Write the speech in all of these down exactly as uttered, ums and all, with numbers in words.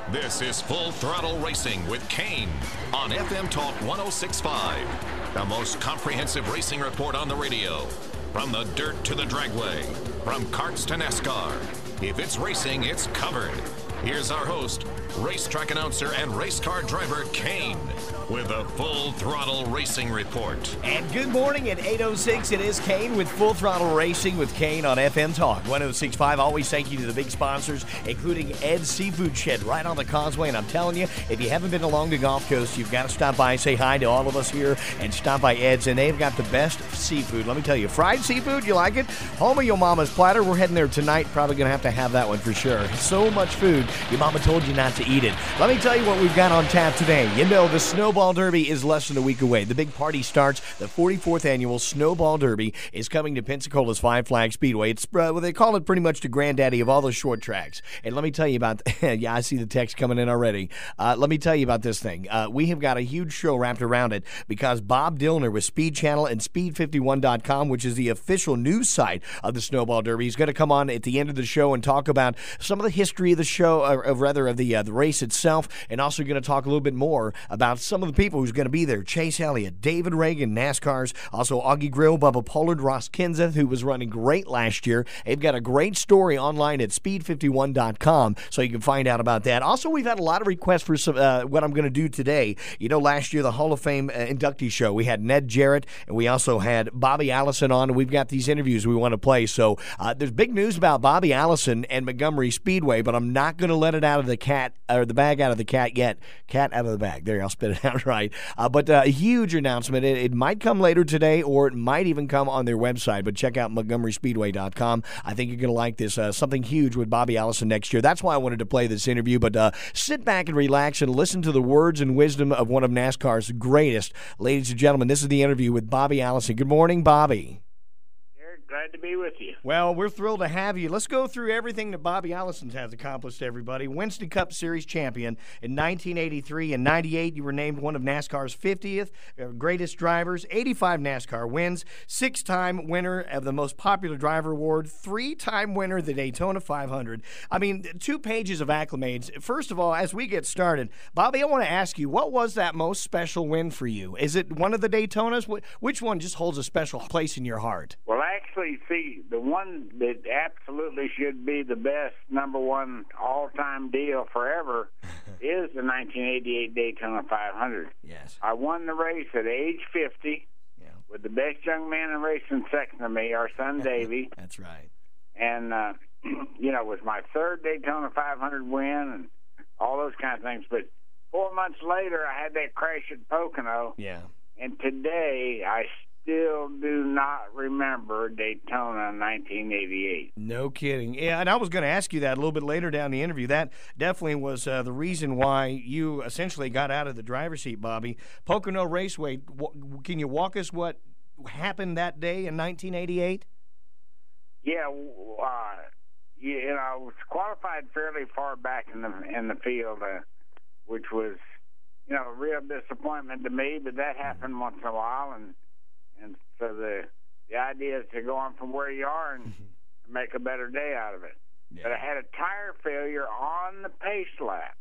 This is Full Throttle Racing with Kane on F M Talk one oh six point five. The most comprehensive racing report on the radio. From the dirt to the dragway, from karts to NASCAR. If it's racing, it's covered. Here's our host, racetrack announcer and race car driver Kane, with a Full Throttle Racing report. And good morning at eight oh six. It is Kane with Full Throttle Racing with Kane on F M Talk one oh six point five. Always thank you to the big sponsors, including Ed's Seafood Shed right on the causeway. And I'm telling you, if you haven't been along the Gulf Coast, you've got to stop by and say hi to all of us here and stop by Ed's. And they've got the best seafood. Let me tell you, fried seafood, you like it? Home of your mama's platter. We're heading there tonight. Probably going to have to have that one for sure. So much food. Your mama told you not to eat it. Let me tell you what we've got on tap today. You know, the Snowball Derby is less than a week away. The big party starts. The forty-fourth annual Snowball Derby is coming to Pensacola's Five Flag Speedway. It's uh, well, they call it pretty much the granddaddy of all the short tracks. And let me tell you about, yeah, I see the text coming in already. Uh, let me tell you about this thing. Uh, we have got a huge show wrapped around it because Bob Dillner with Speed Channel and speed fifty-one dot com, which is the official news site of the Snowball Derby, is going to come on at the end of the show and talk about some of the history of the show, or, or rather of the uh, the race itself, and also going to talk a little bit more about some of the people who's going to be there. Chase Elliott, David Reagan, NASCAR's, also Augie Grill, Bubba Pollard, Ross Kenseth, who was running great last year. They've got a great story online at speed fifty-one dot com, so you can find out about that. Also, we've had a lot of requests for some uh, what I'm going to do today. You know, last year, the Hall of Fame uh, inductee show, we had Ned Jarrett, and we also had Bobby Allison on, and we've got these interviews we want to play. So uh, there's big news about Bobby Allison and Montgomery Speedway, but I'm not going to let it out of the cat, or the bag out of the cat yet. Cat out of the bag. There, I'll spit it out right. Uh, but uh, a huge announcement. It, it might come later today, or it might even come on their website, but check out montgomery speedway dot com. I think you're going to like this. Uh, something huge with Bobby Allison next year. That's why I wanted to play this interview, but uh, sit back and relax and listen to the words and wisdom of one of NASCAR's greatest. Ladies and gentlemen, this is the interview with Bobby Allison. Good morning, Bobby. Glad to be with you. Well, we're thrilled to have you. Let's go through everything that Bobby Allison has accomplished, everybody. Winston Cup Series champion in nineteen eighty-three and ninety-eight. You were named one of NASCAR's fiftieth greatest drivers. eighty-five NASCAR wins. Six-time winner of the most popular driver award. Three-time winner of the Daytona five hundred. I mean, two pages of acclamations. First of all, as we get started, Bobby, I want to ask you, what was that most special win for you? Is it one of the Daytonas? Which one just holds a special place in your heart? Well, actually, see, the one that absolutely should be the best number one all-time deal forever is the nineteen eighty-eight Daytona five hundred. Yes. I won the race at age fifty yeah. with the best young man in racing second to me, our son Davey. That's right. And, uh, you know, it was my third Daytona five hundred win and all those kind of things. But four months later, I had that crash at Pocono. Yeah. And today, I still do not remember Daytona nineteen eighty-eight. No kidding. Yeah, and I was going to ask you that a little bit later down the interview. That definitely was uh, the reason why you essentially got out of the driver's seat, Bobby. Pocono Raceway, w- can you walk us what happened that day in nineteen eighty-eight? Yeah, uh, you know, I was qualified fairly far back in the in the field, uh, which was, you know, a real disappointment to me, but that happened once in a while, and And so the the idea is to go on from where you are and make a better day out of it. Yeah. But I had a tire failure on the pace lap.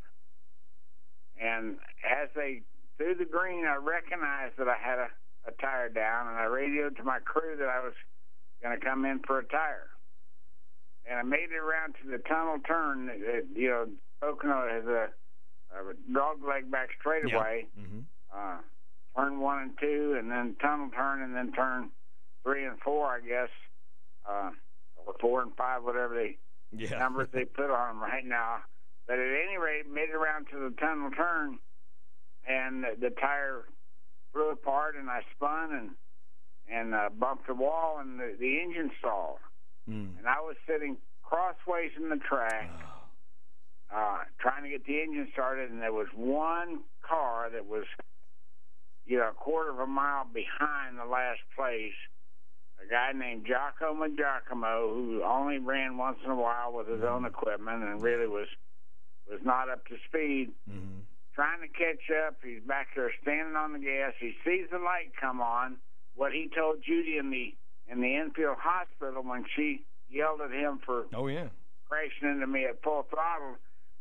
And as they threw the green, I recognized that I had a, a tire down, and I radioed to my crew that I was going to come in for a tire. And I made it around to the tunnel turn. That, you know, Pocono has a, a dog leg back straightaway. Yeah. Mm-hmm. Uh, turn one and two, and then tunnel turn, and then turn three and four, I guess, uh, or four and five, whatever the yeah. numbers they put on them right now. But at any rate, made it around to the tunnel turn, and the, the tire blew apart, and I spun and and uh, bumped the wall, and the, the engine stalled. Mm. And I was sitting crossways in the track, oh. uh, trying to get the engine started, and there was one car that was, you know, a quarter of a mile behind the last place, a guy named Giacomo Giacomo, who only ran once in a while with his own equipment and really was was not up to speed. Mm-hmm. Trying to catch up, he's back there standing on the gas. He sees the light come on. What he told Judy in the in the infield hospital when she yelled at him for oh yeah crashing into me at full throttle.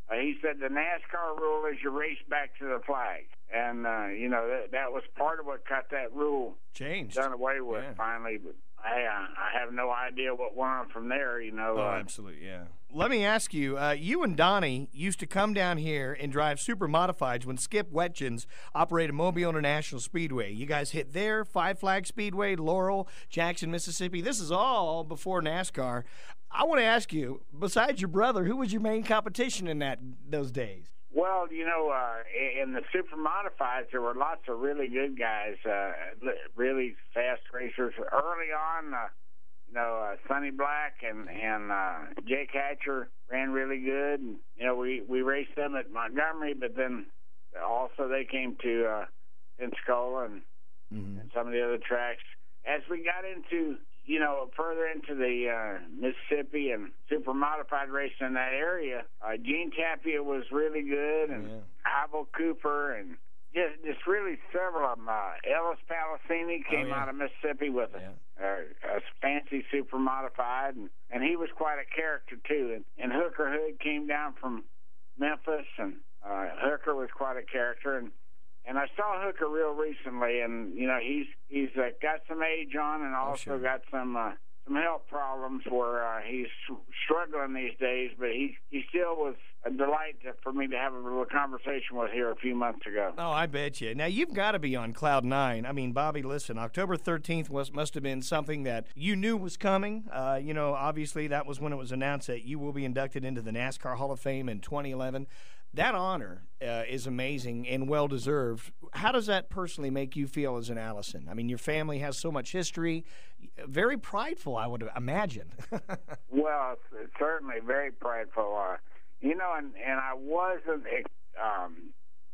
Uh, he said the NASCAR rule is you race back to the flag. And, uh, you know, that, that was part of what got that rule changed, done away with yeah. finally. But I, uh, I have no idea what went on from there, you know. Oh, uh, absolutely, yeah. Let me ask you, uh, you and Donnie used to come down here and drive super modifieds when Skip Wetchins operated Mobile International Speedway. You guys hit there, Five Flag Speedway, Laurel, Jackson, Mississippi. This is all before NASCAR. I want to ask you, besides your brother, who was your main competition in that those days? Well, you know, uh, in the super modifieds, there were lots of really good guys, uh, really fast racers. Early on, uh, you know, uh, Sonny Black and and uh, Jake Hatcher ran really good. And, you know, we, we raced them at Montgomery, but then also they came to uh, Pensacola and, mm-hmm. and some of the other tracks. As we got into, you know, further into the uh, Mississippi and super modified racing in that area, uh, Gene Tapia was really good, and yeah. Ivo Cooper, and just just really several of them. Uh, Ellis Palacini came oh, yeah. out of Mississippi with a, yeah. a, a fancy super modified, and, and he was quite a character too. And, and Hooker Hood came down from Memphis, and uh, Hooker was quite a character. And And I saw Hooker real recently, and you know he's he's uh, got some age on, and also oh, sure. got some uh, some health problems where uh, he's struggling these days. But he he still was a delight to, for me to have a little conversation with here a few months ago. Oh, I bet you. Now you've got to be on cloud nine. I mean, Bobby, listen, October thirteenth was must have been something that you knew was coming. Uh, you know, obviously that was when it was announced that you will be inducted into the NASCAR Hall of Fame in twenty eleven. That honor uh, is amazing and well-deserved. How does that personally make you feel as an Allison? I mean, your family has so much history. Very prideful, I would imagine. Well, certainly very prideful. Uh, you know, and, and I wasn't um,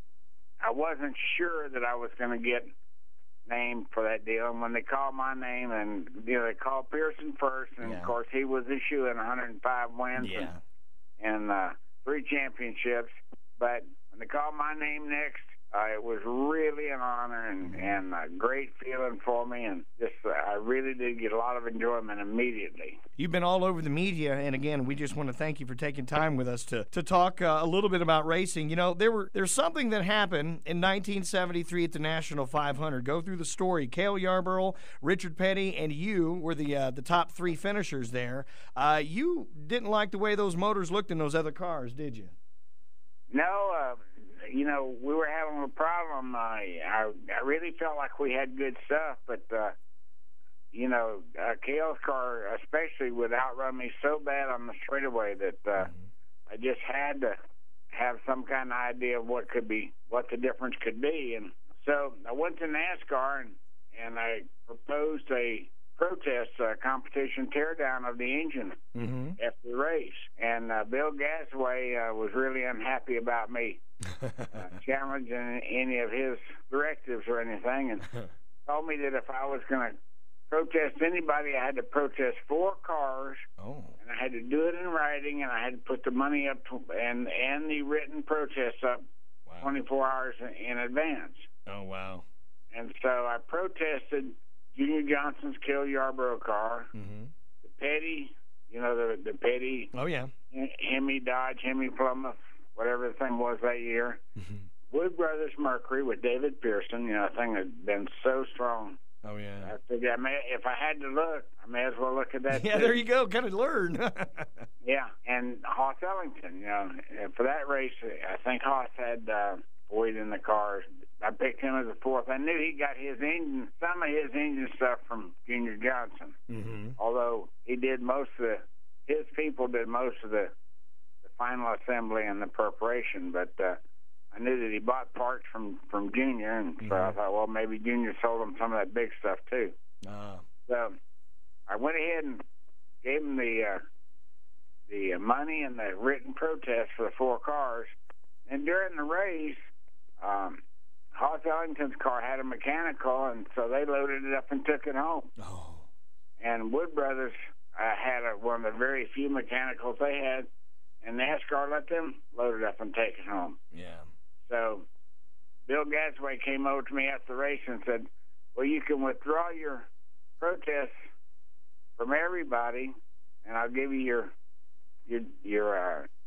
I wasn't sure that I was going to get named for that deal. And when they called my name, and you know, they called Pearson first, and yeah. of course he was issuing one hundred five wins yeah. and, and uh, three championships. But when they called my name next, uh, it was really an honor and, and a great feeling for me, and just uh, I really did get a lot of enjoyment immediately. You've been all over the media, and again, we just want to thank you for taking time with us to to talk uh, a little bit about racing. You know, there were there's something that happened in nineteen seventy-three at the National five hundred. Go through the story. Cale Yarborough, Richard Petty, and you were the uh, the top three finishers there. Uh, you didn't like the way those motors looked in those other cars, did you? No, uh, you know, we were having a problem. Uh, I, I really felt like we had good stuff, but, uh, you know, uh, Cale's car especially would outrun me so bad on the straightaway that uh, mm-hmm. I just had to have some kind of idea of what could be, what the difference could be. And so I went to NASCAR, and, and I proposed a protest uh, competition teardown of the engine mm-hmm. after the race. And uh, Bill Gasaway uh, was really unhappy about me uh, challenging any of his directives or anything, and told me that if I was going to protest anybody, I had to protest four cars, oh. and I had to do it in writing, and I had to put the money up to, and, and the written protest up wow. twenty-four hours in, in advance. Oh, wow. And so I protested Junior Johnson's Cale Yarborough car, mm-hmm. the Petty, you know, the the Petty. Oh, yeah. Hemi Dodge, Hemi Plymouth, whatever the thing was that year. Mm-hmm. Wood Brothers Mercury with David Pearson, you know, a thing had been so strong. Oh, yeah. I figured I may, if I had to look, I may as well look at that. Yeah, too. There you go. Kind of learn. Yeah, and Hoss Ellington, you know, for that race, I think Hoss had uh, Boyd in the car. I picked him as a fourth. I knew he got his engine, some of his engine stuff from Junior Johnson. Mm-hmm. Although he did most of the, his people did most of the, the final assembly and the preparation. But uh, I knew that he bought parts from, from Junior, and mm-hmm. so I thought, well, maybe Junior sold him some of that big stuff too. Uh. So I went ahead and gave him the uh, the money and the written protest for the four cars. And during the race, um, Hoss Ellington's car had a mechanical, and so they loaded it up and took it home. Oh. And Wood Brothers uh, had a, one of the very few mechanicals they had, and NASCAR let them load it up and take it home. Yeah. So Bill Gasaway came over to me after the race and said, well, you can withdraw your protest from everybody, and I'll give you your your, your uh,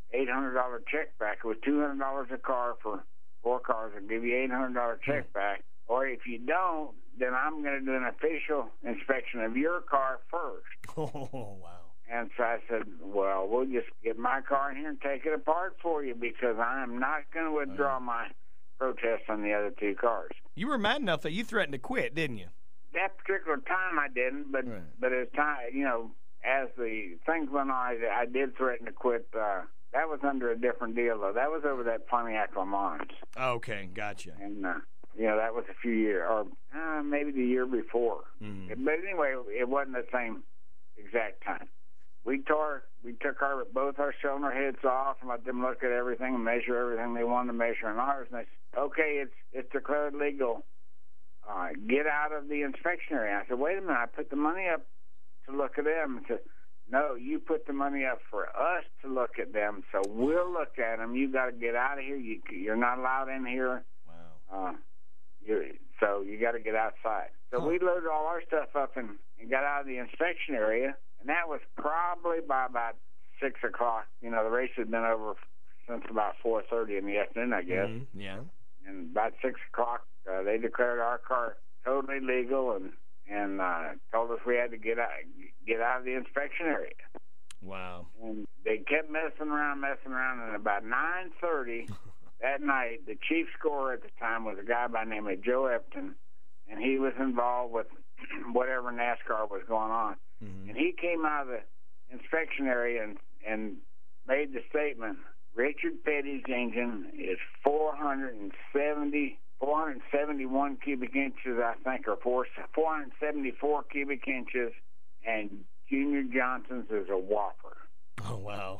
eight hundred dollars check back. It was two hundred dollars a car for four cars. I'll give you eight hundred dollars check back. Or if you don't, then I'm going to do an official inspection of your car first. Oh, wow. And so I said, well, we'll just get my car in here and take it apart for you because I am not going to withdraw my protest on the other two cars. You were mad enough that you threatened to quit, didn't you? That particular time I didn't, but right. but as time, you know, as the things went on, I, I did threaten to quit. Uh, that was under a different deal, though. That was over that Pontiac Le Mans. Okay, gotcha. And, uh, you know, that was a few years, or uh, maybe the year before. Mm-hmm. But anyway, it wasn't the same exact time. We tore, we took our both our cylinder heads off and let them look at everything and measure everything they wanted to measure in ours. And they said, okay, it's it's declared legal. Uh, get out of the inspection area. I said, wait a minute, I put the money up to look at them. And said, no, you put the money up for us to look at them, so we'll look at them. You got to get out of here. You, you're not allowed in here. Wow. Uh, you, so you got to get outside. So huh. we loaded all our stuff up and, and got out of the inspection area, and that was probably by about six o'clock. You know, the race had been over since about four thirty in the afternoon, I guess. Mm-hmm. Yeah. And about six o'clock, uh, they declared our car totally legal and and uh, told us we had to get out get out of the inspection area. Wow. And they kept messing around, messing around, and about nine thirty that night, the chief scorer at the time was a guy by the name of Joe Epton, and he was involved with whatever NASCAR was going on. Mm-hmm. And he came out of the inspection area and, and made the statement, Richard Petty's engine is four hundred seventy, four hundred seventy-one cubic inches, I think, or four, four hundred seventy-four cubic inches, and Junior Johnson's is a whopper. Oh, wow.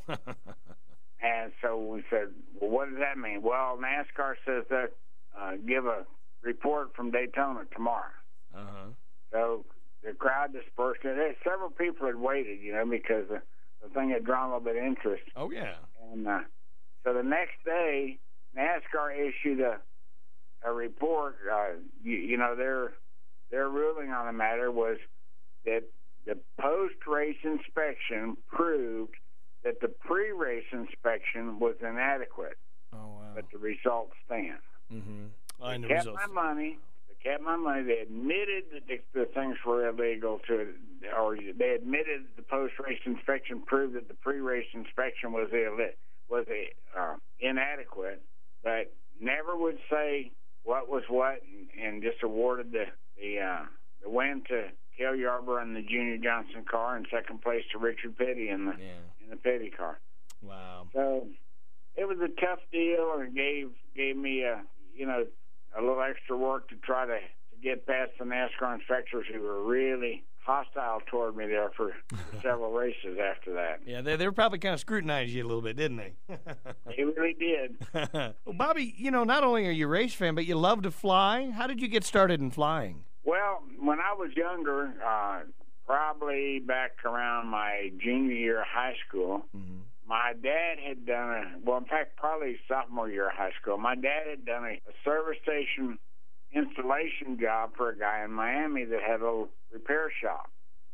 And so we said, well, what does that mean? Well, NASCAR says that uh, give a report from Daytona tomorrow. Uh-huh. So the crowd dispersed. And there, several people had waited, you know, because the, the thing had drawn a little bit of interest. Oh, yeah. And uh, so the next day, NASCAR issued a a report. Uh, you, you know, their their ruling on the matter was that the post-race inspection proved that the pre-race inspection was inadequate. Oh, wow. But the results stand. Mm-hmm. I They know kept results. my money. They kept my money. They admitted that the, the things were illegal to, or they admitted the post-race inspection proved that the pre-race inspection was illegal, was uh, inadequate, but never would say what was what, and, and just awarded the the uh, the win to Cale Yarborough in the Junior Johnson car, and second place to Richard Petty in the Yeah. in the Petty car. Wow. So it was a tough deal, and gave gave me a you know a little extra work to try to, to get past the NASCAR inspectors who were really hostile toward me there for, for several races after that. Yeah, they, they were probably kind of scrutinized you a little bit, didn't they? They really did. Well, Bobby, you know, not only are you a race fan, but you love to fly. How did you get started in flying? Well, when I was younger, uh, probably back around my junior year of high school, Mm-hmm. my dad had done a, well, in fact, probably sophomore year of high school, my dad had done a, a service station installation job for a guy in Miami that had a little repair shop.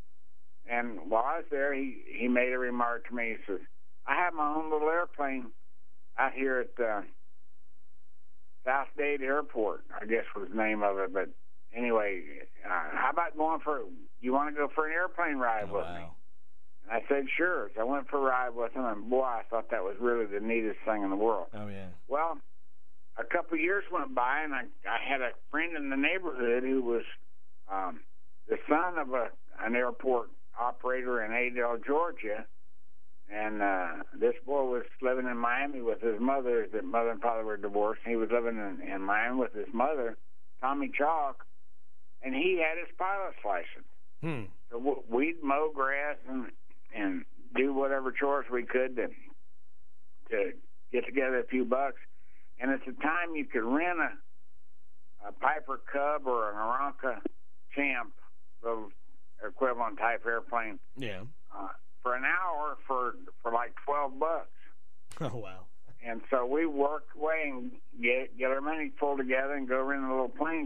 And while I was there, he, he made a remark to me. He says, I have my own little airplane out here at uh, South Dade Airport, I guess was the name of it. But anyway, uh, how about going for, you want to go for an airplane ride Oh, with wow. me? And I said, sure. So I went for a ride with him, and boy, I thought that was really the neatest thing in the world. Oh, yeah. Well, a couple of years went by, and I, I had a friend in the neighborhood who was um, the son of a an airport operator in Adel, Georgia. And uh, this boy was living in Miami with his mother. His mother and father were divorced. He was living in, in Miami with his mother, Tommy Chalk, and he had his pilot's license. Hmm. So w- we'd mow grass and and do whatever chores we could to to get together a few bucks. And at the time, you could rent a, a Piper Cub or an Aranca Champ, little equivalent type airplane, Yeah. uh, for an hour for for like twelve bucks. Oh, wow. And so we work away and get get our money pulled together and go rent a little plane, go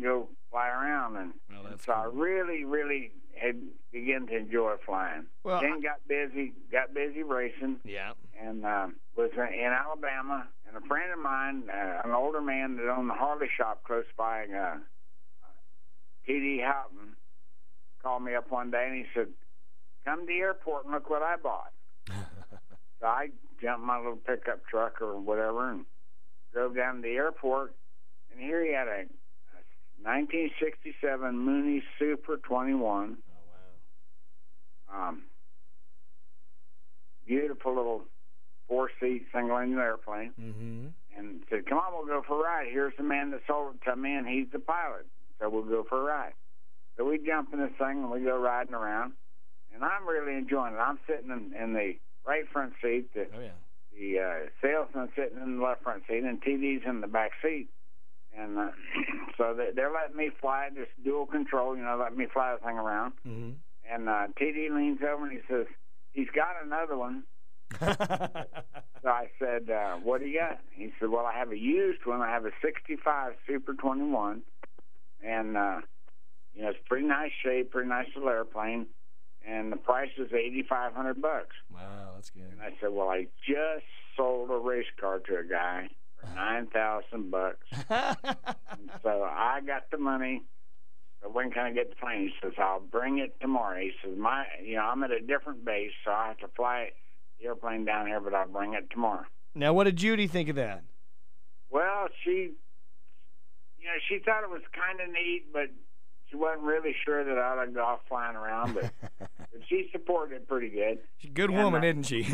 fly around, and, well, that's and so cool. I really, really had begun to enjoy flying. Well, then got busy, got busy racing. Yeah. And uh, was in Alabama, and a friend of mine, uh, an older man that owned the Harley shop close by, uh, T D Houghton, called me up one day and he said, "Come to the airport and look what I bought." So I jumped my little pickup truck or whatever and drove down to the airport, and here he had a, a nineteen sixty-seven Mooney Super twenty-one. Oh, wow. Um, beautiful little four-seat single-engine airplane. Mm-hmm. And said, "Come on, we'll go for a ride. Here's the man that sold it to me, and he's the pilot. So we'll go for a ride." So we jump in this thing, and we go riding around. And I'm really enjoying it. I'm sitting in, in the right front seat. The, Oh, yeah. the uh, salesman sitting in the left front seat, and T D's in the back seat. And uh, so they, they're letting me fly, just dual control, you know, letting me fly the thing around. Mm-hmm. And uh, T D leans over, and he says, "He's got another one." So I said, uh, "What do you got?" He said, "Well, I have a used one. I have a sixty-five Super twenty-one, and uh, you know, it's pretty nice shape, pretty nice little airplane, and the price is eighty-five hundred bucks." Wow, that's good. And I said, "Well, I just sold a race car to a guy for nine thousand bucks, and so I got the money. So when can I get the plane?" He says, "I'll bring it tomorrow." He says, "My, you know, I'm at a different base, so I have to fly it." The airplane down here, but I'll bring it tomorrow. Now, what did Judy think of that? Well, she, you know, she thought it was kind of neat, but she wasn't really sure that I ought to go off flying around. But, but she supported it pretty good. She's a good and, woman, uh, isn't she?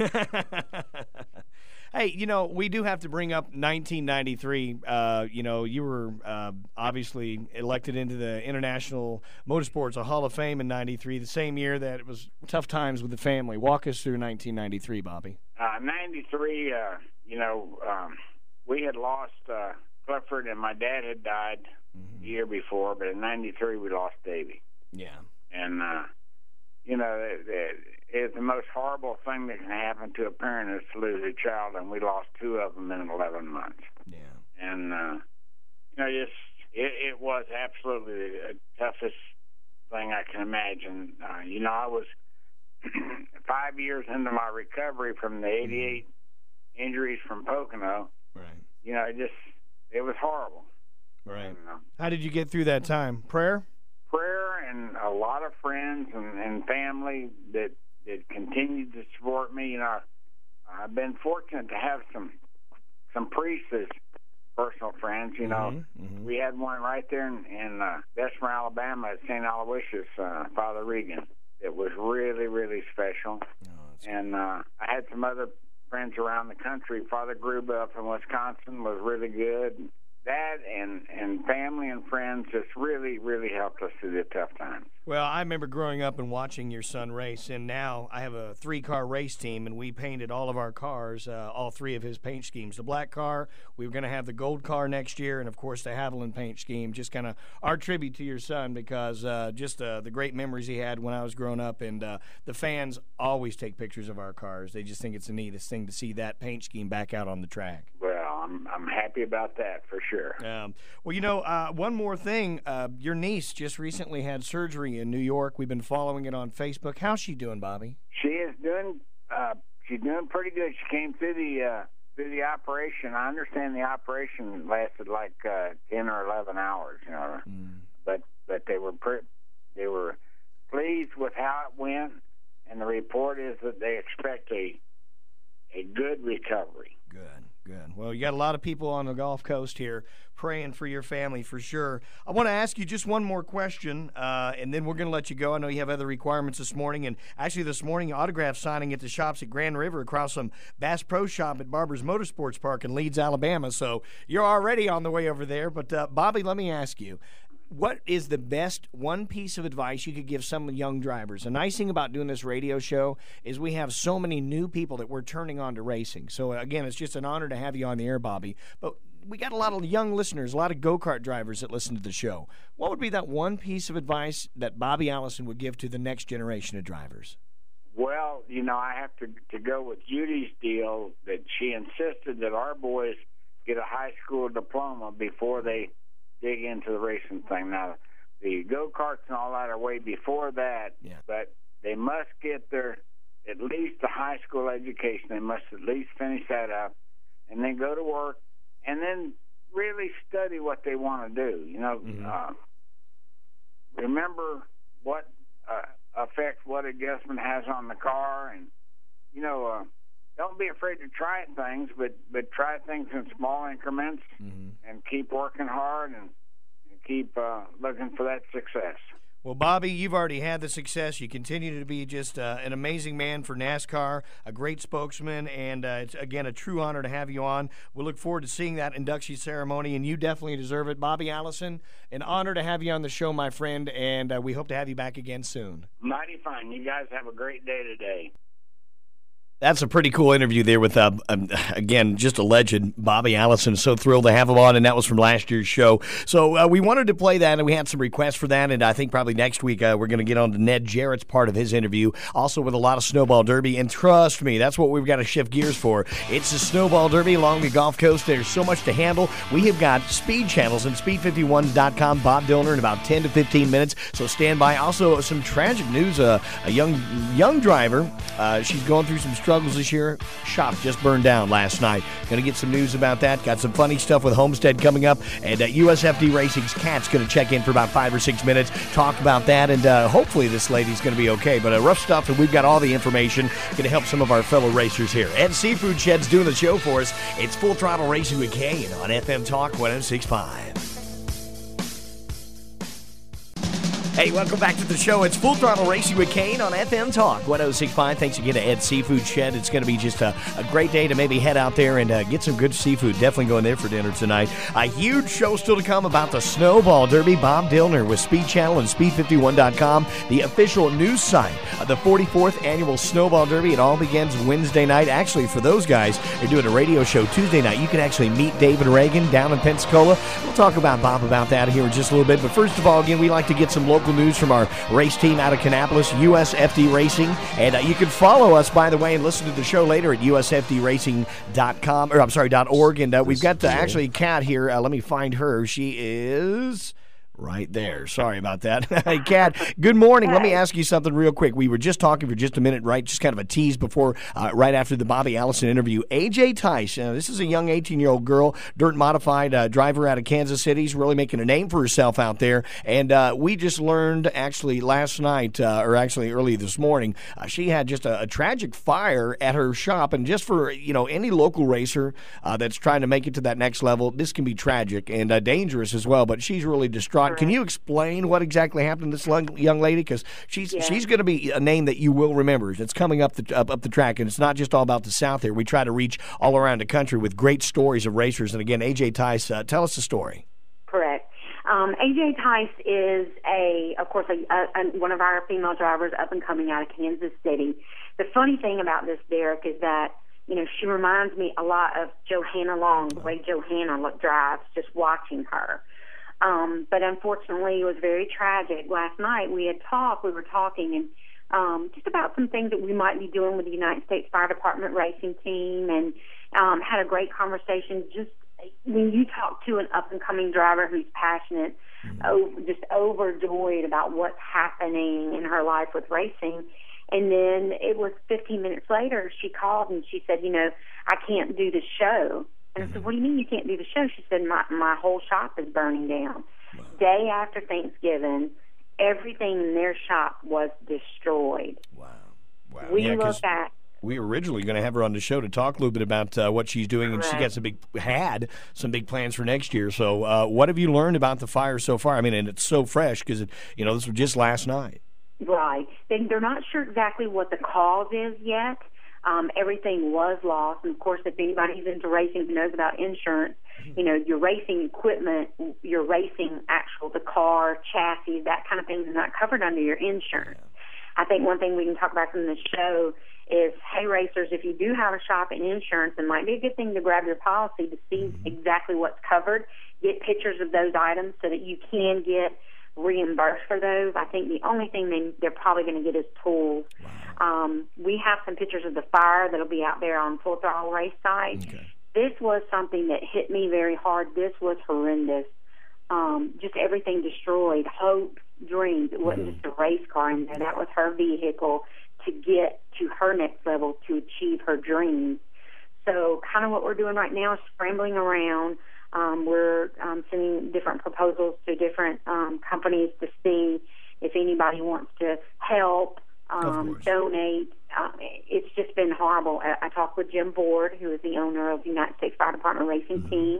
Hey, you know, we do have to bring up nineteen ninety-three. Uh, you know, you were uh, obviously elected into the International Motorsports Hall of Fame in ninety-three, the same year that it was tough times with the family. Walk us through nineteen ninety-three, Bobby. Uh, ninety-three, uh, you know, um, we had lost uh, Clifford, and my dad had died Mm-hmm. the year before, but in ninety-three we lost Davy. Yeah. And, uh, you know, it, it, it's the most horrible thing that can happen to a parent is to lose a child, and we lost two of them in eleven months. Yeah. And, uh, you know, just it, it was absolutely the toughest thing I can imagine. Uh, you know, I was five years into my recovery from the eighty-eight injuries from Pocono. Right. You know, it just, it was horrible. Right. And, uh, How did you get through that time? Prayer? prayer and a lot of friends and, and family that, that continued to support me. You know, I've been fortunate to have some some priests as personal friends. You know, Mm-hmm, mm-hmm. we had one right there in, in uh, Bessemer, Alabama, at Saint Aloysius, uh, Father Regan. It was really, really special. Oh, that's And uh, I had some other friends around the country. Father Gruba up in Wisconsin was really good. That and, and family and friends just really, really helped us through the tough times. Well, I remember growing up and watching your son race, and now I have a three-car race team, and we painted all of our cars, uh, all three of his paint schemes. The black car, we were going to have the gold car next year, and, of course, the Haviland paint scheme, just kind of our tribute to your son because uh, just uh, the great memories he had when I was growing up, and uh, the fans always take pictures of our cars. They just think it's the neatest thing to see that paint scheme back out on the track. Well, I'm, I'm happy about that for sure. Um, well, you know, uh, one more thing. Uh, your niece just recently had surgery in New York. We've been following it on Facebook. How's she doing, Bobby? She is doing. Uh, she's doing pretty good. She came through the uh, through the operation. I understand the operation lasted like uh, ten or eleven hours. You know, Mm. but but they were pre- they were pleased with how it went, and the report is that they expect a a good recovery. Good, good. Well, you got a lot of people on the Gulf Coast here praying for your family for sure. I want to ask you just one more question, uh, and then we're going to let you go. I know you have other requirements this morning, and actually this morning, autograph signing at the shops at Grand River across from Bass Pro Shop at Barber's Motorsports Park in Leeds, Alabama. So you're already on the way over there. But, uh, Bobby, let me ask you, what is the best one piece of advice you could give some young drivers? The nice thing about doing this radio show is we have so many new people that we're turning on to racing. So, again, it's just an honor to have you on the air, Bobby. But we got a lot of young listeners, a lot of go-kart drivers that listen to the show. What would be that one piece of advice that Bobby Allison would give to the next generation of drivers? Well, you know, I have to to go with Judy's deal that she insisted that our boys get a high school diploma before they dig into the racing thing. Now, the go-karts and all that are way before that, yeah. but they must get their, at least the high school education. They must at least finish that up and then go to work and then really study what they want to do. You know, mm-hmm. uh, remember what uh, effect what adjustment has on the car, and, you know, uh, don't be afraid to try things, but, but try things in small increments mm-hmm. and keep working hard and, and keep uh, looking for that success. Well, Bobby, you've already had the success. You continue to be just uh, an amazing man for NASCAR, a great spokesman, and uh, it's, again, a true honor to have you on. We look forward to seeing that induction ceremony, and you definitely deserve it. Bobby Allison, an honor to have you on the show, my friend, and uh, we hope to have you back again soon. Mighty fine. You guys have a great day today. That's a pretty cool interview there with, uh, um, again, just a legend, Bobby Allison. So thrilled to have him on, and that was from last year's show. So uh, we wanted to play that, and we had some requests for that, and I think probably next week uh, we're going to get on to Ned Jarrett's part of his interview, also with a lot of Snowball Derby. And trust me, that's what we've got to shift gears for. It's the Snowball Derby along the Gulf Coast. There's so much to handle. We have got speed channels and speed fifty-one dot com, Bob Dillner, in about ten to fifteen minutes, so stand by. Also, some tragic news. Uh, a young young driver, uh, she's going through some struggles this year. Shop just burned down last night. Going to get some news about that. Got some funny stuff with Homestead coming up. And uh, U S F D Racing's Cat's going to check in for about five or six minutes, talk about that, and uh, hopefully this lady's going to be okay. But uh, rough stuff, and we've got all the information going to help some of our fellow racers here. Ed Seafood Shed's doing the show for us. It's Full Throttle Racing with Kane on F M Talk one oh six point five. Hey, welcome back to the show. It's Full Throttle Racing with Kane on F M Talk one oh six point five. Thanks again to Ed Seafood Shed. It's going to be just a, a great day to maybe head out there and uh, get some good seafood. Definitely going there for dinner tonight. A huge show still to come about the Snowball Derby. Bob Dillner with Speed Channel and speed fifty-one dot com, the official news site of the forty-fourth Annual Snowball Derby. It all begins Wednesday night. Actually, for those guys, they're doing a radio show Tuesday night. You can actually meet David Reagan down in Pensacola. We'll talk about Bob about that here in just a little bit. But first of all, again, we like to get some local news from our race team out of Kannapolis, U S F D Racing. And uh, you can follow us, by the way, and listen to the show later at U S F D racing dot com, or I'm sorry, .org. And uh, we've got uh, actually Kat here. Uh, let me find her. She is right there. Sorry about that. Hey, Kat, good morning. Let me ask you something real quick. We were just talking for just a minute, right? Just kind of a tease before, uh, right after the Bobby Allison interview. A J Tice, uh, this is a young eighteen-year-old girl, dirt modified uh, driver out of Kansas City. She's really making a name for herself out there. And uh, we just learned actually last night, uh, or actually early this morning, uh, she had just a, a tragic fire at her shop. And just for, you know, any local racer uh, that's trying to make it to that next level, this can be tragic and uh, dangerous as well. But she's really distraught. Can you explain what exactly happened to this young lady? Because she's yeah. she's going to be a name that you will remember. It's coming up the up, up the track, and it's not just all about the South here. We try to reach all around the country with great stories of racers. And again, A J Tice, uh, tell us the story. Correct. Um, A J Tice is a, of course, a, a, one of our female drivers up and coming out of Kansas City. The funny thing about this, Derek, is that you know she reminds me a lot of Johanna Long, the way Johanna drives. Just watching her. Um, but unfortunately, it was very tragic. Last night, we had talked, we were talking and um, just about some things that we might be doing with the United States Fire Department racing team, and um, had a great conversation. Just when you talk to an up-and-coming driver who's passionate, oh, just overjoyed about what's happening in her life with racing, and then it was fifteen minutes later, she called and she said, you know, I can't do the show. And I said, what do you mean you can't do the show? She said, my my whole shop is burning down. Wow. Day after Thanksgiving, everything in their shop was destroyed. Wow. Wow. We yeah, look at... We were originally going to have her on the show to talk a little bit about uh, what she's doing, Correct. and she got some big, had some big plans for next year. So uh, what have you learned about the fire so far? I mean, and it's so fresh because, you know, this was just last night. Right. They, they're not sure exactly what the cause is yet. Um, everything was lost, and of course, if anybody's into racing who knows about insurance, you know, your racing equipment, your racing actual, the car, chassis, that kind of thing is not covered under your insurance. I think one thing we can talk about from the show is, hey, racers, if you do have a shop in insurance, it might be a good thing to grab your policy to see mm-hmm. exactly what's covered, get pictures of those items so that you can get reimbursed for those. I think the only thing they, they're probably going to get is tools. Wow. Um, we have some pictures of the fire that'll be out there on Full Throttle Race site. Okay. This was something that hit me very hard. This was horrendous. um, just everything destroyed, hopes, dreams. It wasn't mm-hmm. just a race car in there. That was her vehicle to get to her next level, to achieve her dreams. So kind of what we're doing right now is scrambling around. Um, we're um, sending different proposals to different um, companies to see if anybody wants to help, um, donate. Um, it's just been horrible. I, I talked with Jim Board, who is the owner of the United States Fire Department Racing mm-hmm. Team.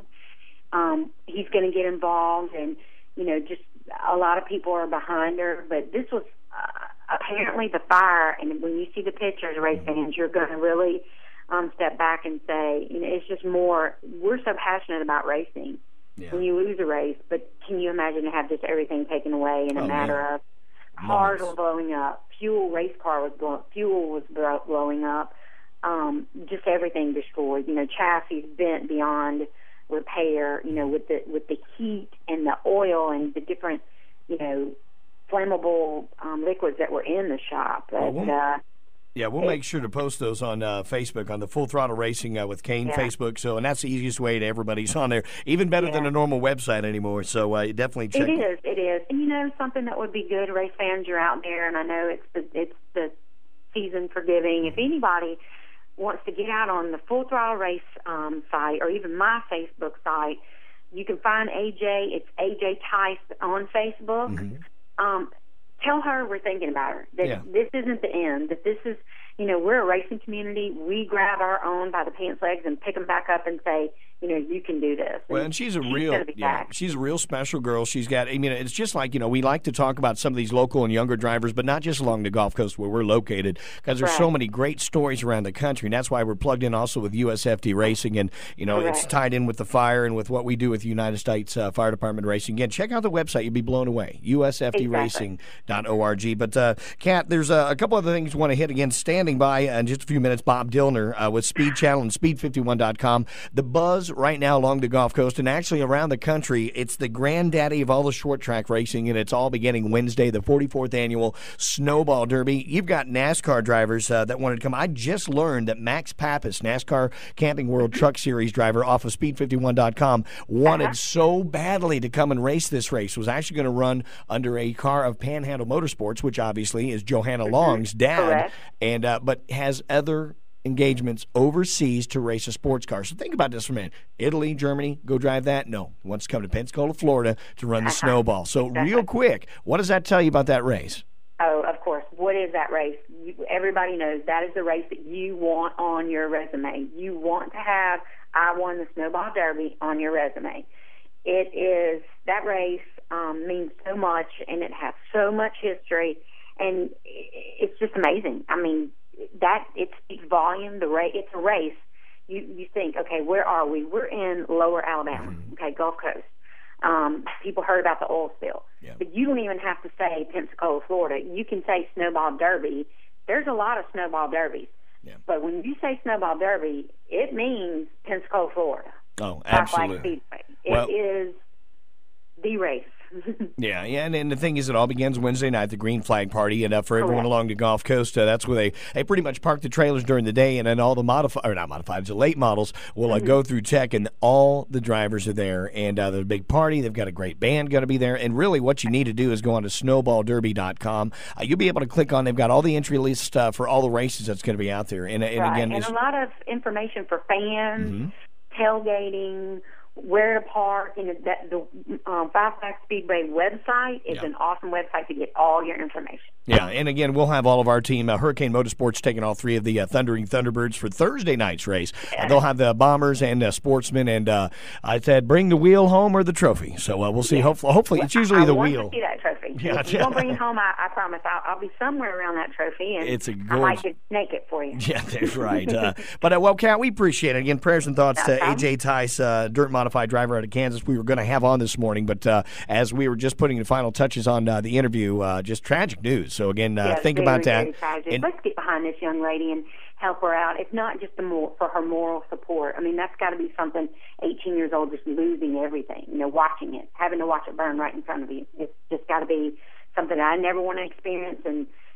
Um, he's going to get involved, and, you know, just a lot of people are behind her. But this was uh, apparently the fire, and when you see the pictures, race fans, you're going to really um, step back and say, you know, it's just more, we're so passionate about racing. Yeah. When you lose a race, but can you imagine to have just everything taken away in a oh, matter man. of cars were blowing up, fuel, race car was blowing, fuel was blowing up, um, just everything destroyed. You know, chassis bent beyond repair. You know, with the with the heat and the oil and the different, you know, flammable um, liquids that were in the shop. But, well, uh, yeah, we'll make sure to post those on uh, Facebook, on the Full Throttle Racing uh, with Kane yeah. Facebook. So, and that's the easiest way to everybody's on there, even better yeah. than a normal website anymore. So, uh, definitely check. It is, it is. And you know, something that would be good, race fans, you're out there, and I know it's the it's the season for giving. If anybody wants to get out on the Full Throttle Race um, site, or even my Facebook site, you can find A J. It's A J Tice on Facebook. Mm-hmm. Um, Tell her we're thinking about her, that yeah. this isn't the end, that this is, you know, we're a racing community. We grab our own by the pants legs and pick them back up and say, you know, you can do this. Well, and she's a she's real, yeah, she's a real special girl. She's got, I mean, it's just like, you know, we like to talk about some of these local and younger drivers, but not just along the Gulf Coast where we're located, because there's right. so many great stories around the country, and that's why we're plugged in also with U S F D Racing, and, you know, Correct. It's tied in with the fire and with what we do with United States uh, Fire Department Racing. Again, check out the website. You'll be blown away, U S F D racing dot org. But, uh, Kat, there's uh, a couple other things we want to hit. Again, standing by in just a few minutes, Bob Dillner uh, with Speed Channel and speed fifty-one dot com. The buzz right now along the Gulf Coast and actually around the country, it's the granddaddy of all the short track racing, and it's all beginning Wednesday, the forty-fourth annual Snowball Derby. You've got NASCAR drivers uh, that wanted to come. I just learned that Max Pappas, NASCAR Camping World Truck Series driver off of speed fifty-one dot com, wanted uh-huh. so badly to come and race this race, was actually going to run under a car of Panhandle Motorsports, which obviously is Johanna Long's dad, Correct. and uh, but has other engagements overseas to race a sports car. So think about this for a minute. Italy, Germany, go drive that? No. He wants to come to Pensacola, Florida to run the uh-huh. Snowball. So real quick, what does that tell you about that race? Oh, of course. What is that race? You, everybody knows that is the race that you want on your resume. You want to have, I won the Snowball Derby on your resume. It is, that race um, means so much, and it has so much history, and it's just amazing. I mean, that it speaks volume. The race, it's a race. You you think, okay, where are we? We're in Lower Alabama, mm-hmm. okay, Gulf Coast. Um, people heard about the oil spill, yeah. but you don't even have to say Pensacola, Florida. You can say Snowball Derby. There's a lot of Snowball Derbies, yeah. but when you say Snowball Derby, it means Pensacola, Florida. Oh, absolutely. It well, is the race. yeah, yeah, and, and the thing is, it all begins Wednesday night, the Green Flag Party, and uh, for everyone Correct. along the Gulf Coast, uh, that's where they, they pretty much park the trailers during the day, and then all the modified, or not modified, the late models will uh, mm-hmm. go through tech, and all the drivers are there, and uh, there's a big party. They've got a great band going to be there, and really what you need to do is go on to snowball derby dot com. Uh, you'll be able to click on, they've got all the entry list uh, for all the races that's going to be out there. And, and right. again, and a lot of information for fans, mm-hmm. tailgating, where to park, and that the um, Five Flags Speedway website is yeah. an awesome website to get all your information. Yeah, and again, we'll have all of our team, uh, Hurricane Motorsports, taking all three of the uh, Thundering Thunderbirds for Thursday night's race. Yeah. Uh, they'll have the Bombers and uh, Sportsmen, and uh, I said, bring the wheel home or the trophy. So uh, we'll see. Yeah. Hopefully, hopefully it's usually I, I the want wheel. To see that trophy. Yeah, if you don't bring it home, I, I promise I'll, I'll be somewhere around that trophy, and it's a gorgeous... I might just snake it for you. Yeah, that's right. uh, but, uh, well, Kat, we appreciate it. Again, prayers and thoughts no to A J Tice, uh, dirt modified driver out of Kansas. We were going to have on this morning, but uh, as we were just putting the final touches on uh, the interview, uh, just tragic news. So, again, uh, yes, think very, about that. Very tragic. And let's get behind this young lady and help her out. It's not just the more, for her moral support. I mean, that's got to be something, eighteen years old, just losing everything, you know, watching it, having to watch it burn right in front of you. It's just got to be something that I never want to experience, and,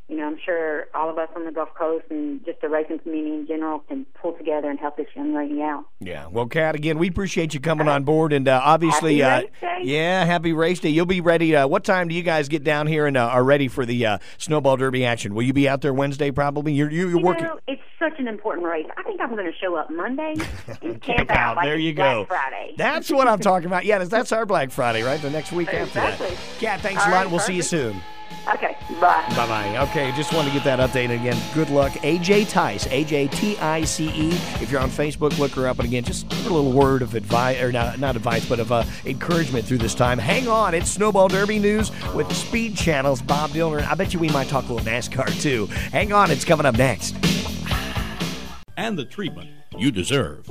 you know, I'm sure all of us on the Gulf Coast and just the racing community in general can pull together and help this young lady out. Yeah. Well, Kat, again, we appreciate you coming on board, and uh, obviously, happy uh, race day. yeah, happy race day. You'll be ready. Uh, what time do you guys get down here and uh, are ready for the uh, Snowball Derby action? Will you be out there Wednesday? Probably. You're you, you're you working. Know, it's such an important race. I think I'm going to show up Monday and Camp camp out. Like there you it's Black go. Friday. That's what I'm talking about. Yeah, that's our Black Friday, right? The next week Exactly. after that. Kat, thanks All a lot. right, We'll see you perfect. soon. Okay, bye. Bye-bye. Okay, just wanted to get that update. Again, good luck. A J Tice, A J T I C E. If you're on Facebook, look her up. And again, just give her a little word of advice, or not, not advice, but of uh, encouragement through this time. Hang on. It's Snowball Derby news with Speed Channel's Bob Dillner. I bet you we might talk a little NASCAR, too. Hang on. It's coming up next. And the treatment you deserve.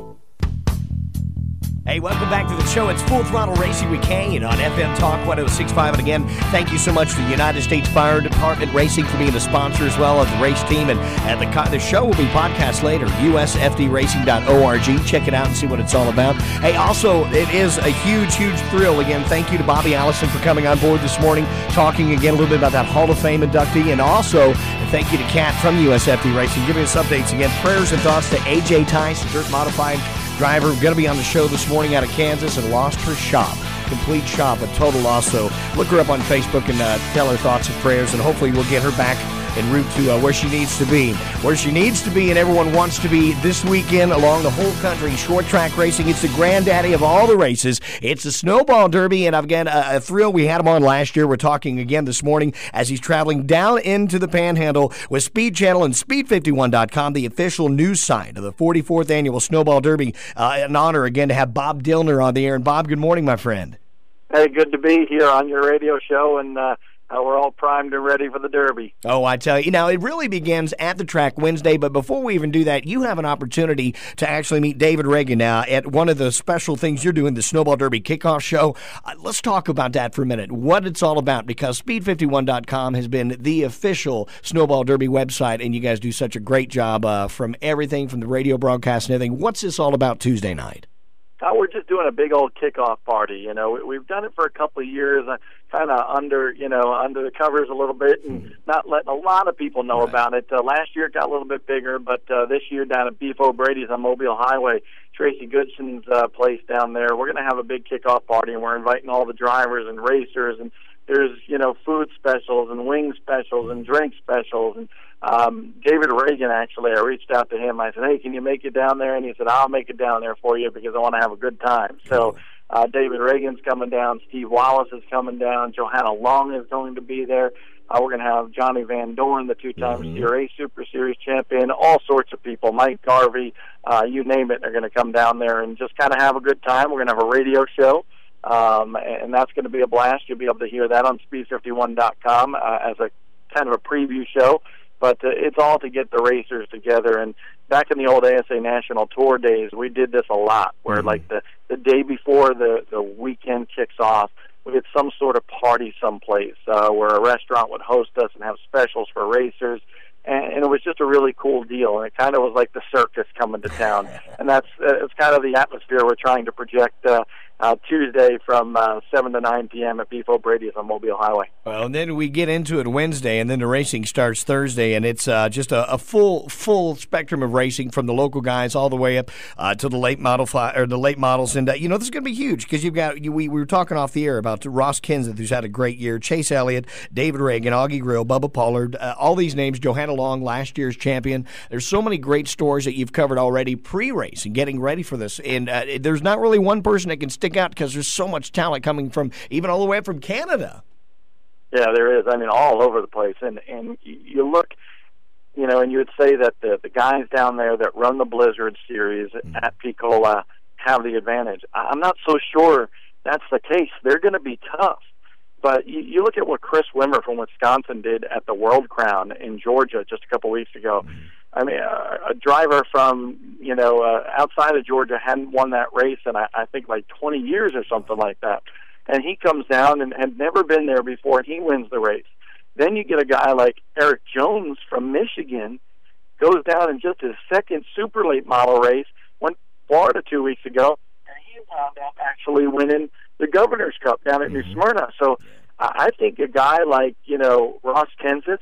Hey, welcome back to the show. It's Full Throttle Racing with Kane on F M Talk one oh six point five. And again, thank you so much to the United States Fire Department Racing for being a sponsor as well of the race team. And, and the, the show will be podcast later, U S F D racing dot org. Check it out and see what it's all about. Hey, also, it is a huge, huge thrill. Again, thank you to Bobby Allison for coming on board this morning, talking again a little bit about that Hall of Fame inductee. And also, thank you to Kat from U S F D Racing giving us updates. Again, prayers and thoughts to A J Tice, the dirt modified driver, going to be on the show this morning out of Kansas and lost her shop. Complete shop, a total loss. So look her up on Facebook and uh, tell her thoughts and prayers, and hopefully we'll get her back en route to uh, where she needs to be. Where she needs to be and everyone wants to be this weekend along the whole country. Short track racing. It's the granddaddy of all the races. It's the Snowball Derby, and again, a, a thrill. We had him on last year. We're talking again this morning as he's traveling down into the Panhandle with Speed Channel and speed fifty-one dot com, the official news site of the forty-fourth Annual Snowball Derby. Uh, an honor again to have Bob Dillner on the air. And Bob, good morning, my friend. Hey, good to be here on your radio show, and uh, uh, we're all primed and ready for the Derby. Oh, I tell you. Now, it really begins at the track Wednesday, but before we even do that, you have an opportunity to actually meet David Reagan now at one of the special things you're doing, the Snowball Derby Kickoff Show. Uh, let's talk about that for a minute, what it's all about, because speed fifty-one dot com has been the official Snowball Derby website, and you guys do such a great job uh, from everything, from the radio broadcast and everything. What's this all about Tuesday night? Uh, we're just doing a big old kickoff party. You know, we've done it for a couple of years, uh, kind of under, you know, under the covers a little bit, and mm-hmm. not letting a lot of people know right. about it. Uh, last year it got a little bit bigger, but uh, this year down at Beef O'Brady's on Mobile Highway, Tracy Goodson's uh, place down there, we're going to have a big kickoff party, and we're inviting all the drivers and racers, and there's, you know, food specials and wing specials and drink specials. And um, David Reagan, actually, I reached out to him. I said, hey, can you make it down there? And he said, I'll make it down there for you because I want to have a good time. So uh, David Reagan's coming down. Steve Wallace is coming down. Johanna Long is going to be there. Uh, we're going to have Johnny Van Dorn, the two-time mm-hmm. C R A Super Series champion, all sorts of people, Mike Garvey, uh, you name it, they're going to come down there and just kind of have a good time. We're going to have a radio show. Um, and that's going to be a blast. You'll be able to hear that on speed fifty-one dot com uh, as a kind of a preview show. But uh, it's all to get the racers together. And back in the old A S A National Tour days, we did this a lot, where mm-hmm. like the, the day before the, the weekend kicks off, we had some sort of party someplace uh, where a restaurant would host us and have specials for racers. And, and it was just a really cool deal. And it kind of was like the circus coming to town. And that's uh, it's kind of the atmosphere we're trying to project uh, Uh, Tuesday from uh, seven to nine p.m. at Beef O'Brady's on Mobile Highway. Well, and then we get into it Wednesday, and then the racing starts Thursday, and it's uh, just a, a full full spectrum of racing from the local guys all the way up uh, to the late model fly, or the late models. And uh, you know, this is going to be huge because you've got you, we, we were talking off the air about Ross Kenseth, who's had a great year, Chase Elliott, David Reagan, Augie Grill, Bubba Pollard, uh, all these names. Johanna Long, last year's champion. There's so many great stories that you've covered already pre-race and getting ready for this, and uh, there's not really one person that can stick out because there's so much talent coming from even all the way up from Canada. Yeah, there is. I mean, all over the place. And and you look, you know, and you would say that the, the guys down there that run the Blizzard Series mm-hmm. at Picola have the advantage. I'm not so sure that's the case. They're going to be tough. But you, you look at what Chris Wimmer from Wisconsin did at the World Crown in Georgia just a couple weeks ago. Mm-hmm. I mean, a, a driver from, you know, uh, outside of Georgia hadn't won that race in, I, I think, like twenty years or something like that. And he comes down and had never been there before, and he wins the race. Then you get a guy like Eric Jones from Michigan, goes down in just his second super late model race, went to Florida two weeks ago, and he wound up actually winning the Governor's Cup down at mm-hmm. New Smyrna. So uh, I think a guy like, you know, Ross Kenseth,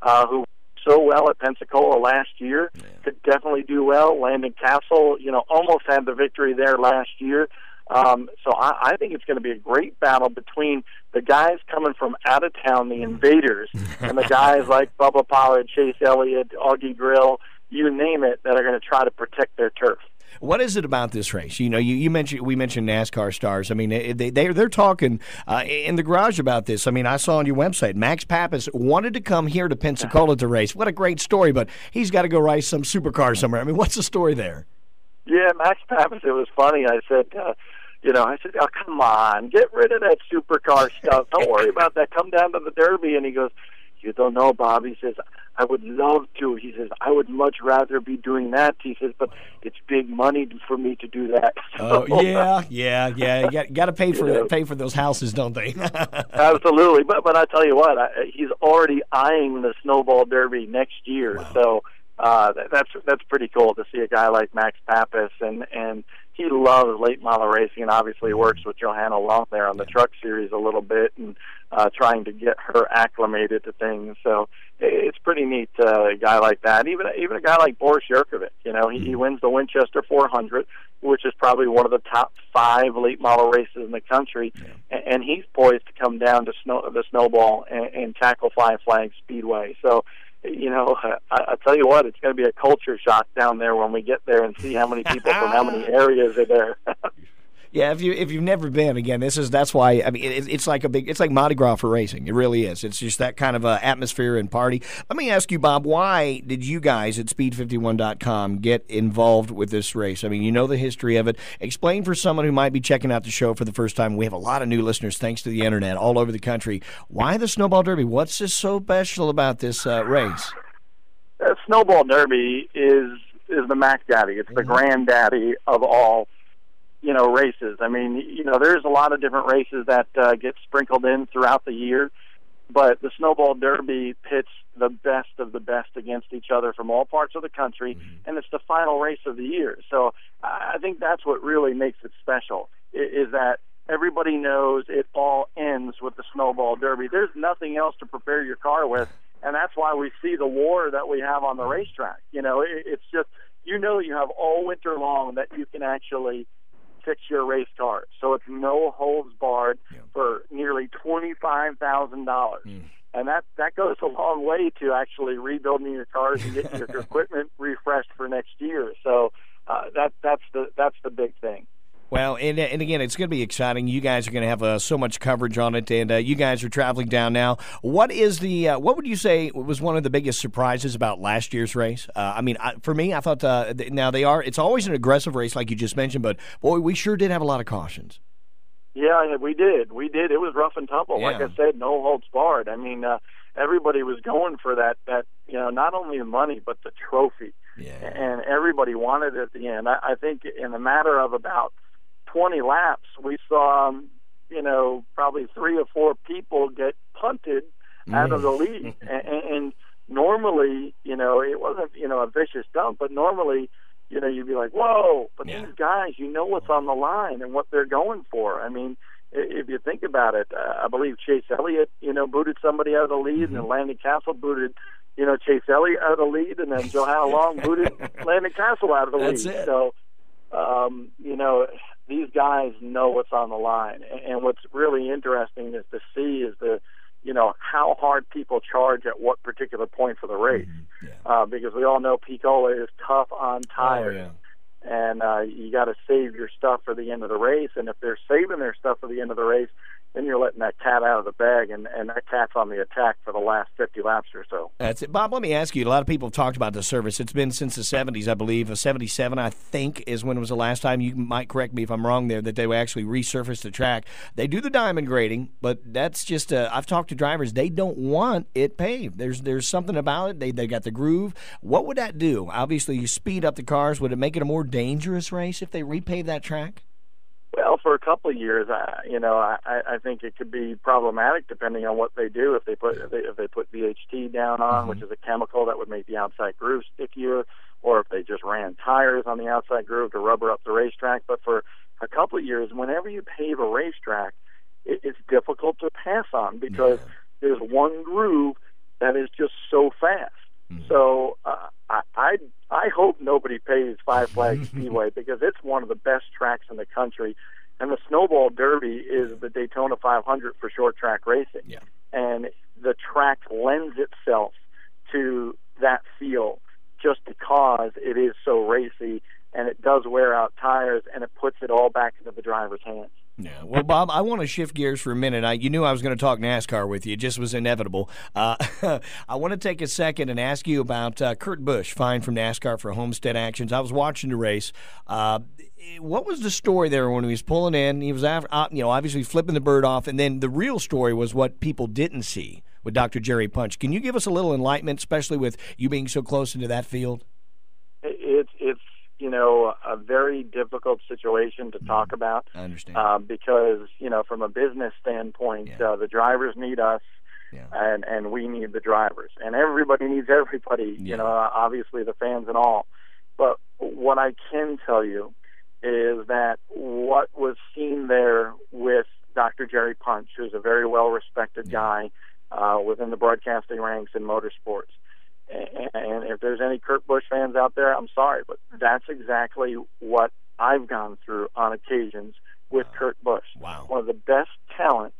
uh, who so well at Pensacola last year, yeah. could definitely do well. Landon Castle, you know, almost had the victory there last year. Um, so I, I think it's going to be a great battle between the guys coming from out of town, the invaders, and the guys like Bubba Pollard, Chase Elliott, Augie Grill, you name it, that are going to try to protect their turf. What is it about this race? You know, you, you mentioned we mentioned NASCAR stars. I mean, they they they're talking uh, in the garage about this. I mean, I saw on your website Max Pappas wanted to come here to Pensacola to race. What a great story! But he's got to go race some supercar somewhere. I mean, what's the story there? Yeah, Max Pappas. It was funny. I said, uh, you know, I said, oh come on, get rid of that supercar stuff. Don't worry about that. Come down to the Derby. And he goes, you don't know, Bob. He says, I would love to. He says, I would much rather be doing that. He says, but it's big money for me to do that. Oh, so, yeah, yeah, yeah. You got, got to pay for you know, pay for those houses, don't they? Absolutely. But but I tell you what, I, he's already eyeing the Snowball Derby next year. Wow. So uh, that, that's that's pretty cool to see a guy like Max Pappas. And, and he loves late model racing and obviously works with Johanna Long there on the truck series a little bit and uh, trying to get her acclimated to things. So it's pretty neat, uh, a guy like that. Even even a guy like Boris Yurkovich, you know, he, he wins the Winchester four hundred, which is probably one of the top five late model races in the country, yeah. and, and he's poised to come down to snow, the Snowball and, and tackle Five Flags Speedway. So, you know, I, I tell you what, it's going to be a culture shock down there when we get there and see how many people from how many areas are there. Yeah, if you if you've never been, again, this is that's why. I mean, it, it's like a big, it's like Mardi Gras for racing. It really is. It's just that kind of uh, atmosphere and party. Let me ask you, Bob, why did you guys at speed fifty-one dot com get involved with this race? I mean, you know the history of it. Explain for someone who might be checking out the show for the first time. We have a lot of new listeners thanks to the internet all over the country. Why the Snowball Derby? What's this so special about this uh, race? The Snowball Derby is is the Mac Daddy. It's the granddaddy of all. You know, races. I mean, you know, there's a lot of different races that uh, get sprinkled in throughout the year, but the Snowball Derby pits the best of the best against each other from all parts of the country, mm-hmm. and it's the final race of the year. So I think that's what really makes it special, is that everybody knows it all ends with the Snowball Derby. There's nothing else to prepare your car with, and that's why we see the war that we have on the racetrack. You know, it's just, you know, you have all winter long that you can actually fix your race car. So it's no holds barred yeah. for nearly twenty-five thousand dollars. Mm. And that, that goes a long way to actually rebuilding your cars and getting your equipment refreshed for next year. So uh, that that's the that's the big thing. Well, and, and again, it's going to be exciting. You guys are going to have uh, so much coverage on it, and uh, you guys are traveling down now. What is the? Uh, what would you say was one of the biggest surprises about last year's race? Uh, I mean, I, for me, I thought uh, now they are. It's always an aggressive race, like you just mentioned, but boy, we sure did have a lot of cautions. Yeah, we did. We did. It was rough and tumble. Yeah. Like I said, no holds barred. I mean, uh, everybody was going for that. That you know, not only the money but the trophy, yeah. and everybody wanted it at the end. I, I think in a matter of about twenty laps, we saw, um, you know, probably three or four people get punted mm. out of the lead. and, and normally, you know, it wasn't, you know, a vicious dump, but normally, you know, you'd be like, whoa, but yeah. these guys, you know what's on the line and what they're going for. I mean, if you think about it, uh, I believe Chase Elliott, you know, booted somebody out of the lead, mm-hmm. and then Landon Castle booted, you know, Chase Elliott out of the lead, and then Johanna Long booted Landon Castle out of the That's lead. It. So, um, you know, these guys know what's on the line, and what's really interesting is to see is the, you know, how hard people charge at what particular point for the race, mm-hmm. yeah. uh, because we all know Picola is tough on tires, oh, yeah. and uh, you got to save your stuff for the end of the race, and if they're saving their stuff for the end of the race, then you're letting that cat out of the bag, and, and that cat's on the attack for the last fifty laps or so. That's it. Bob, let me ask you, a lot of people have talked about the service. It's been since the seventies, I believe. seventy-seven, I think, is when it was the last time, you might correct me if I'm wrong there, that they actually resurfaced the track. They do the diamond grading, but that's just, uh, I've talked to drivers, they don't want it paved. There's there's something about it. They, they got the groove. What would that do? Obviously, you speed up the cars. Would it make it a more dangerous race if they repave that track? Well, for a couple of years, I, you know, I, I think it could be problematic depending on what they do. If they put if they, if they put V H T down on, mm-hmm. which is a chemical that would make the outside groove stickier, or if they just ran tires on the outside groove to rubber up the racetrack. But for a couple of years, whenever you pave a racetrack, it, it's difficult to pass on because yeah. there's one groove that is just so fast. Mm-hmm. So uh, I, I I hope nobody pays Five Flags Speedway because it's one of the best tracks in the country. And the Snowball Derby is the Daytona five hundred for short track racing. Yeah. And the track lends itself to that feel just because it is so racy, and it does wear out tires, and it puts it all back into the driver's hands. Yeah. Well, Bob, I want to shift gears for a minute. I, you knew I was going to talk NASCAR with you. It just was inevitable. Uh, I want to take a second and ask you about uh, Kurt Busch, fined from NASCAR for homestead actions. I was watching the race. Uh, what was the story there when he was pulling in? He was, after, uh, you know, obviously flipping the bird off, and then the real story was what people didn't see with Doctor Jerry Punch. Can you give us a little enlightenment, especially with you being so close into that field? It's it's you know a very difficult situation to talk mm-hmm. about. I understand uh, because you know from a business standpoint, yeah. uh, the drivers need us, yeah. and and we need the drivers, and everybody needs everybody. Yeah. You know, obviously the fans and all. But what I can tell you is that what was seen there with Doctor Jerry Punch, who's a very well-respected yeah. guy uh, within the broadcasting ranks in motorsports. And if there's any Kurt Busch fans out there, I'm sorry, but that's exactly what I've gone through on occasions with wow. Kurt Busch. Wow. One of the best talents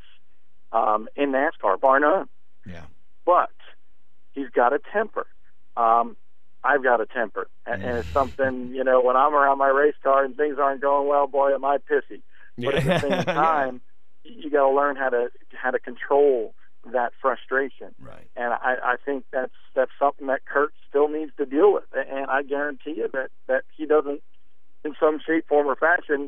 um, in NASCAR, bar none. Yeah. But he's got a temper. Um, I've got a temper. And, and it's something, you know, when I'm around my race car and things aren't going well, boy, am I pissy. But at the same time, yeah. you got to learn how to how to control that frustration. Right. And I, I think that's that's something that Kurt still needs to deal with. And I guarantee you that, that he doesn't, in some shape, form, or fashion,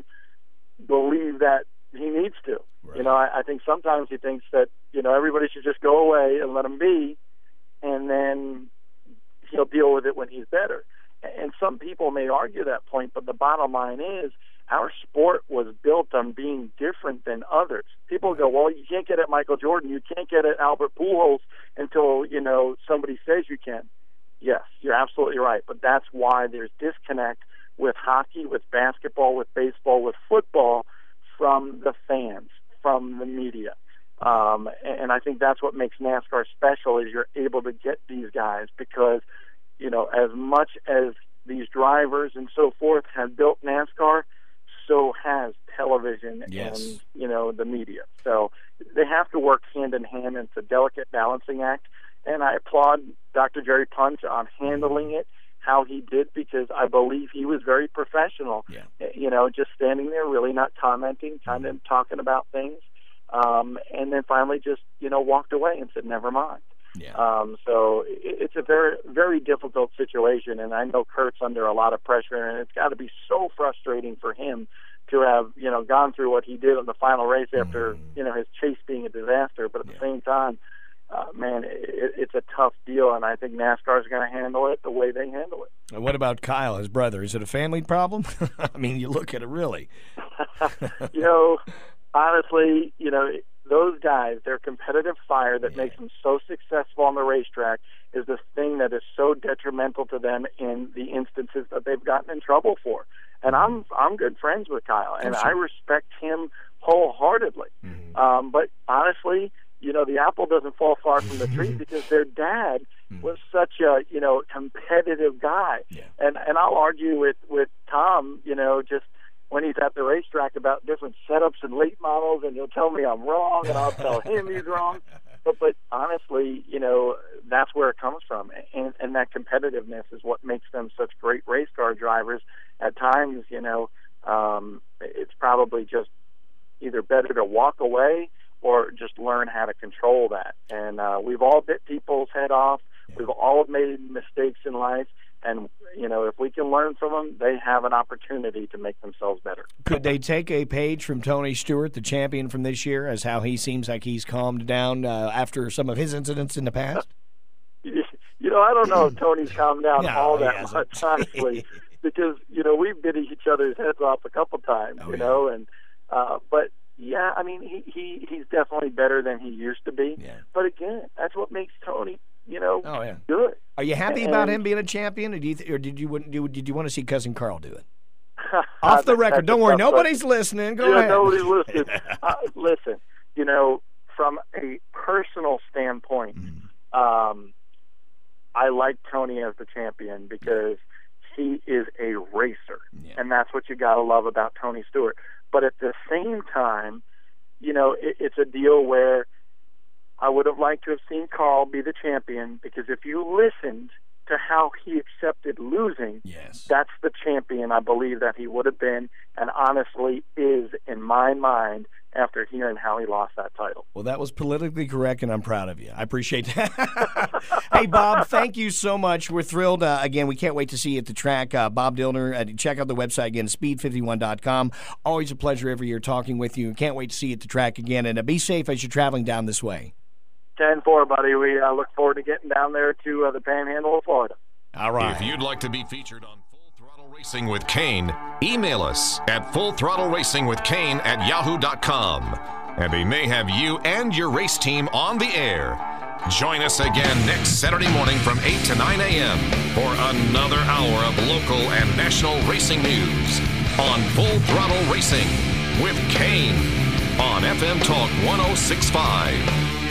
believe that he needs to. Right. You know, I, I think sometimes he thinks that, you know, everybody should just go away and let him be, and then he'll deal with it when he's better. And some people may argue that point, but the bottom line is our sport was built on being different than others. People go, well, you can't get at Michael Jordan, you can't get at Albert Pujols until, you know, somebody says you can. Yes, you're absolutely right, but that's why there's disconnect with hockey, with basketball, with baseball, with football from the fans, from the media. Um, and I think that's what makes NASCAR special is you're able to get these guys because, you know, as much as these drivers and so forth have built NASCAR, so has television yes. and, you know, the media. So they have to work hand in hand. It's a delicate balancing act. And I applaud Doctor Jerry Punch on handling it how he did because I believe he was very professional. Yeah. You know, just standing there, really not commenting, kind of talking about things. Um, and then finally just, you know, walked away and said, never mind. Yeah. Um, so it, it's a very, very difficult situation, and I know Kurt's under a lot of pressure, and it's got to be so frustrating for him to have, you know, gone through what he did in the final race after, mm. you know, his chase being a disaster. But at yeah. the same time, uh, man, it, it's a tough deal, and I think NASCAR is going to handle it the way they handle it. And what about Kyle, his brother? Is it a family problem? I mean, you look at it really. you know, honestly, you know, those guys, their competitive fire that yeah. makes them so successful on the racetrack is the thing that is so detrimental to them in the instances that they've gotten in trouble for. And I'm I'm good friends with Kyle, and sure. I respect him wholeheartedly. Mm-hmm. Um, but honestly, you know, the apple doesn't fall far from the tree because their dad mm-hmm. was such a, you know, competitive guy. Yeah. And and I'll argue with, with Tom, you know, just when he's at the racetrack about different setups and late models, and he'll tell me I'm wrong, and I'll tell him he's wrong. But but honestly, you know, that's where it comes from, and and that competitiveness is what makes them such great race car drivers. At times, you know, um, it's probably just either better to walk away or just learn how to control that. And uh, we've all bit people's head off. We've all made mistakes in life. And, you know, if we can learn from them, they have an opportunity to make themselves better. Could they take a page from Tony Stewart, the champion from this year, as how he seems like he's calmed down uh, after some of his incidents in the past? You know, I don't know if Tony's calmed down no, all that much, honestly, because, you know, we've bit each other's heads off a couple times, oh, you yeah. know, and uh, but, yeah, I mean, he, he he's definitely better than he used to be. Yeah. But, again, that's what makes Tony, you know, oh, yeah. good. Are you happy and, about him being a champion, or, do you th- or did you do, did you want to see Cousin Carl do it? Off the record, don't worry, nobody's listening. Go yeah, ahead. Nobody's listening. uh, listen, you know, from a personal standpoint, mm. um, I like Tony as the champion because he is a racer, yeah. and that's what you got to love about Tony Stewart. But at the same time, you know, it, it's a deal where I would have liked to have seen Carl be the champion, because if you listened to how he accepted losing, yes. that's the champion I believe that he would have been, and honestly is in my mind after hearing how he lost that title. Well, that was politically correct, and I'm proud of you. I appreciate that. Hey, Bob, thank you so much. We're thrilled. Uh, again, we can't wait to see you at the track. Uh, Bob Dillner, uh, check out the website again, speed fifty-one dot com. Always a pleasure every year talking with you. Can't wait to see you at the track again, and uh, be safe as you're traveling down this way. ten four, buddy. We uh, look forward to getting down there to uh, the Panhandle of Florida. All right. If you'd like to be featured on Full Throttle Racing with Kane, email us at full throttle racing with kane at yahoo dot com. And we may have you and your race team on the air. Join us again next Saturday morning from eight to nine a.m. for another hour of local and national racing news on Full Throttle Racing with Kane on F M Talk one oh six point five.